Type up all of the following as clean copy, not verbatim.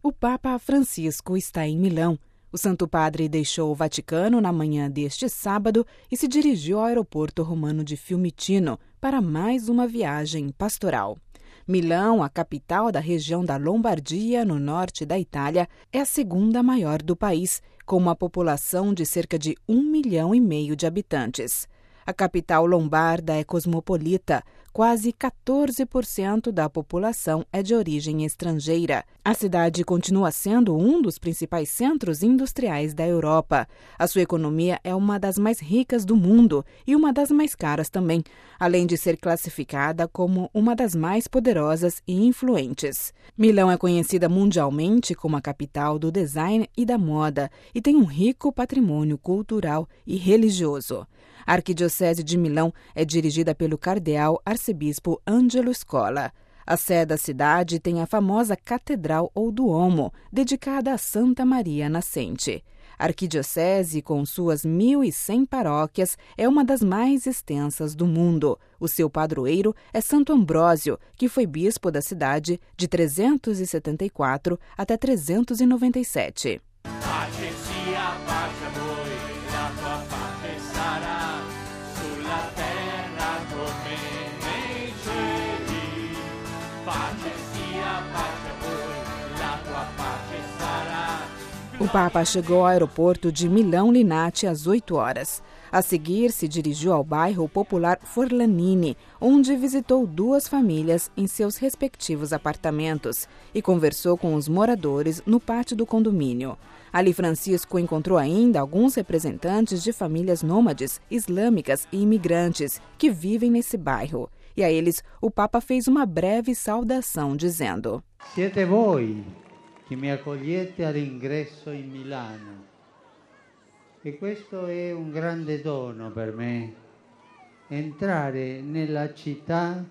O Papa Francisco está em Milão. O Santo Padre deixou o Vaticano na manhã deste sábado e se dirigiu ao aeroporto romano de Fiumicino para mais uma viagem pastoral. Milão, a capital da região da Lombardia, no norte da Itália, é a segunda maior do país, com uma população de cerca de 1,5 milhão de habitantes. A capital lombarda é cosmopolita, quase 14% da população é de origem estrangeira. A cidade continua sendo um dos principais centros industriais da Europa. A sua economia é uma das mais ricas do mundo e uma das mais caras também, além de ser classificada como uma das mais poderosas e influentes. Milão é conhecida mundialmente como a capital do design e da moda e tem um rico patrimônio cultural e religioso. A Arquidiocese de Milão é dirigida pelo cardeal arcebispo Angelo Scola. A sede da cidade tem a famosa Catedral ou Duomo, dedicada a Santa Maria Nascente. A arquidiocese, com suas 1.100 paróquias, é uma das mais extensas do mundo. O seu padroeiro é Santo Ambrósio, que foi bispo da cidade de 374 até 397. O Papa chegou ao aeroporto de Milão Linate às 8 horas. A seguir, se dirigiu ao bairro popular Forlanini, onde visitou 2 famílias em seus respectivos apartamentos e conversou com os moradores no pátio do condomínio. Ali, Francisco encontrou ainda alguns representantes de famílias nômades, islâmicas e imigrantes que vivem nesse bairro. E a eles, o Papa fez uma breve saudação, dizendo: Siete voi che mi accogliete all'ingresso in Milano. E questo è un grande dono per me, entrare nella città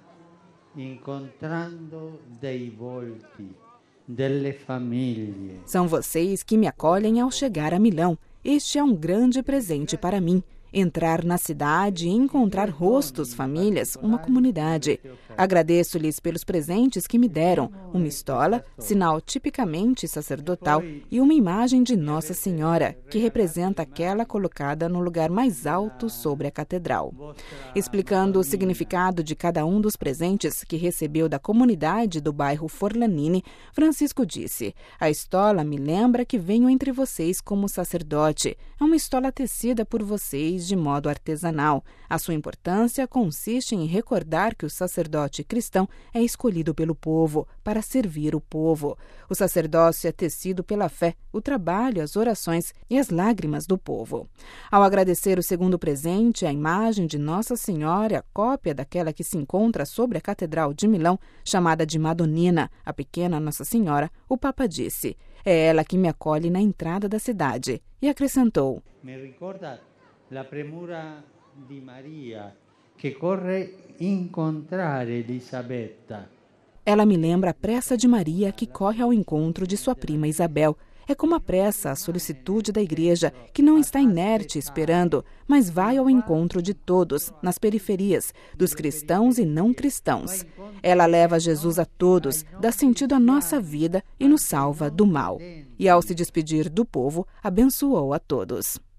incontrando dei volti, delle famiglie. São vocês que me acolhem ao chegar a Milão. Este é um grande presente para mim. Entrar na cidade e encontrar rostos, famílias, uma comunidade. Agradeço-lhes pelos presentes que me deram, uma estola, sinal tipicamente sacerdotal, e uma imagem de Nossa Senhora, que representa aquela colocada no lugar mais alto sobre a catedral. Explicando o significado de cada um dos presentes que recebeu da comunidade do bairro Forlanini, Francisco disse: a estola me lembra que venho entre vocês como sacerdote. É uma estola tecida por vocês de modo artesanal. A sua importância consiste em recordar que o sacerdote cristão é escolhido pelo povo, para servir o povo. O sacerdócio é tecido pela fé, o trabalho, as orações e as lágrimas do povo. Ao agradecer o segundo presente, a imagem de Nossa Senhora, a cópia daquela que se encontra sobre a Catedral de Milão, chamada de Madonnina, a pequena Nossa Senhora, o Papa disse: é ela que me acolhe na entrada da cidade. E acrescentou: me ricorda la premura di Maria, che corre incontrare Elisabetta. Ela me lembra a pressa de Maria que corre ao encontro de sua prima Isabel. É como a pressa, a solicitude da igreja, que não está inerte esperando, mas vai ao encontro de todos, nas periferias, dos cristãos e não cristãos. Ela leva Jesus a todos, dá sentido à nossa vida e nos salva do mal. E ao se despedir do povo, abençoou a todos.